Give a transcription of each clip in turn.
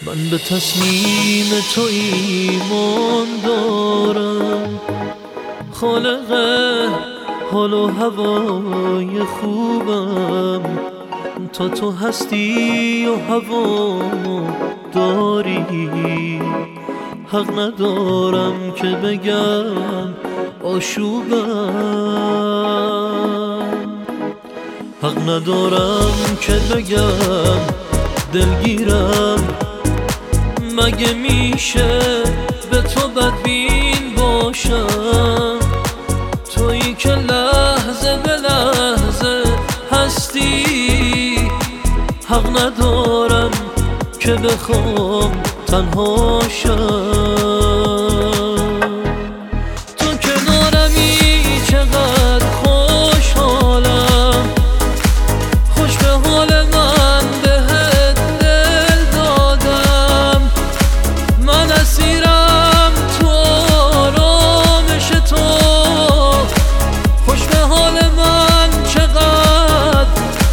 من به تصمیم تو ایمان دارم، خالق حال و هوای خوبم. تا تو هستی و هوامو داری، حق ندارم که بگم آشوبم، حق ندارم که بگم دلگیرم. مگه میشه به تو بدبین باشم؟ تویی که لحظه به لحظه هستی، حق ندارم که بخوام تنها شم. تو کنارمی چقدر خوشحالم، خوش به حال من بهت دل دادم. من اسیرم تو آرامش تو، خوش به حال من چقدر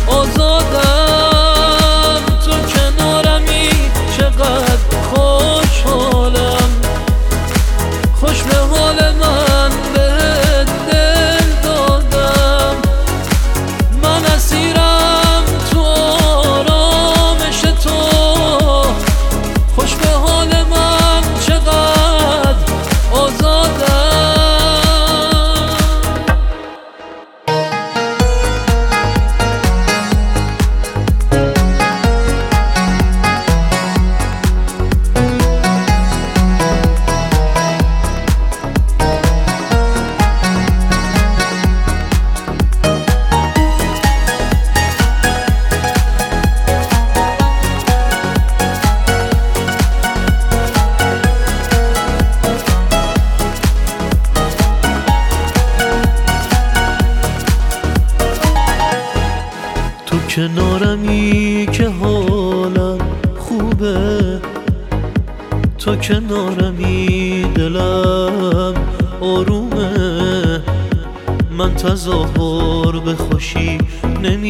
آزادم. تو کنارمی چقدر خوشحالم، خوش به حال من بهت دل دادم. من اسیرم تو آرامش تو، خوش به حال من چقدر آزادم. تو کنارمی که حالم خوبه، تو کنارمی دلم آرومه. من تظاهر به خوشی نمی